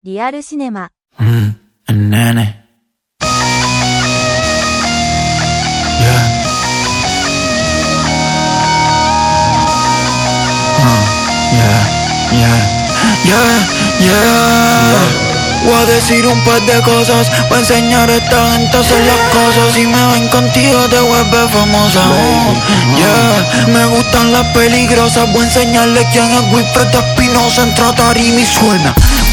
リアルシネマ nene. Voy a decir un par de cosas, voy a enseñar a esta gente a hacer las cosas. Si me ven contigo te vuelves famosa. Me gustan las peligrosas, voy a enseñarle quién es Wilfred Espinosa. Entra a tarima y suena.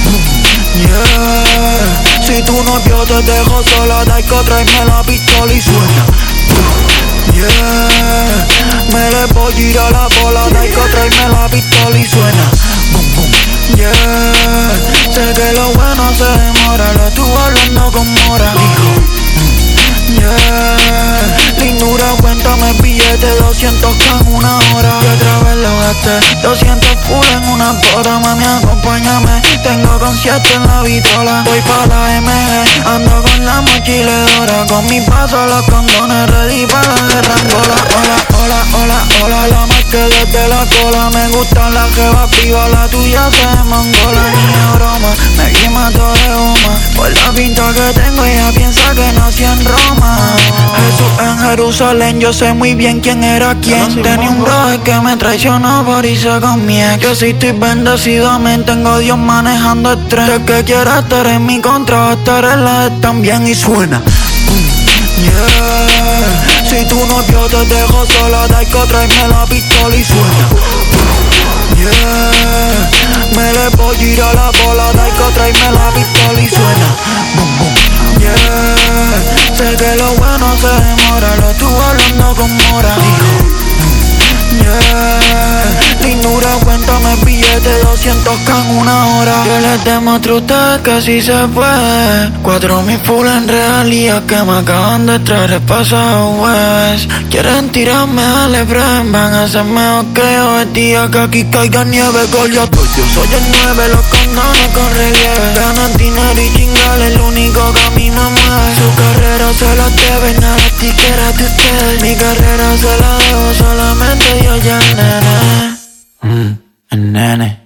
Si tu novio te dejó sola, dai que tráeme la pistola y suena. Me le voy a ir a la bola, dai que tráeme la pistola y suena. Sé que lo bueno se demora, lo estuve hablando con Mora. Lindura, cuéntame el billete, 200 en una hora. Y otra vez lo gasté, 200 full en una boda. Mami, acompáñame, tengo concierto en la vitrola. Voy pa' la MG, ando con la mochiledora. Con mi paso los condones ready para la guerra Angola. Hola, la marqué desde la cola. Me gustan las jevas pibas, la tuya se mongola. Ni es broma, me quema todo de goma. Por la pinta que tengo ella piensa que nací en Roma. Jesús en Jerusalén, yo sé muy bien quién era quién. Tenía un brother que me traicionó por irse con mi ex. Yo sí estoy bendecido, amén, tengo a Dios manejando el tren. El que quiera estar en mi contra va a estar en la de también y suena. Si tu novio te dejó sola, dai que tráeme la pistola y suena. Me le voy a ir a la bola, dai que tráeme la pistola y suena. Sé que lo bueno se demora, lo estuve hablando con Mora. Lindura, cuéntame el billete, 200 en una hora. Yo les demuestro a ustedes que sí se puede. 4.000 full en realidad que me acaban de traer el pasado jueves. Quieren tirarme al Lebron, van a ser mejor que yo. El día que aquí caiga nieve, Goliath. Yo soy el 9, los condones con relieve. Ganar dinero y chingar es lo único que a mí me mueve. Su carrera se la deben a las tiqueras de ustedes. Mi carrera se la debo solamente yo y el nene. El nene.